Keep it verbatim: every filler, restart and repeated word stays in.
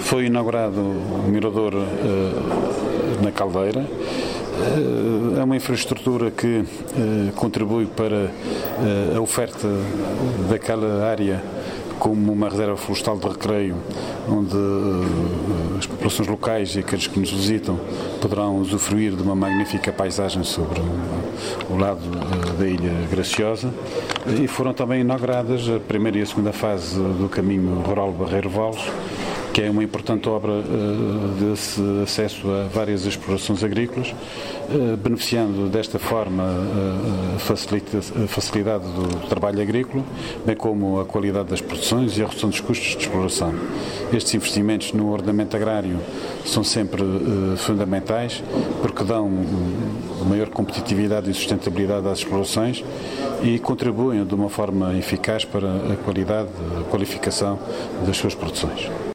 Foi inaugurado o mirador uh, na Caldeira. Uh, é uma infraestrutura que uh, contribui para uh, a oferta daquela área como uma reserva florestal de recreio, onde uh, as populações locais e aqueles que nos visitam poderão usufruir de uma magnífica paisagem sobre o, o lado uh, da Ilha Graciosa. E foram também inauguradas a primeira e a segunda fase do caminho rural Barreiro-Valos, que é uma importante obra uh, de acesso a várias explorações agrícolas, uh, beneficiando desta forma uh, facilita, a facilidade do trabalho agrícola, bem como a qualidade das produções e a redução dos custos de exploração. Estes investimentos no ordenamento agrário são sempre uh, fundamentais, porque dão maior competitividade e sustentabilidade às explorações e contribuem de uma forma eficaz para a qualidade, a qualificação das suas produções.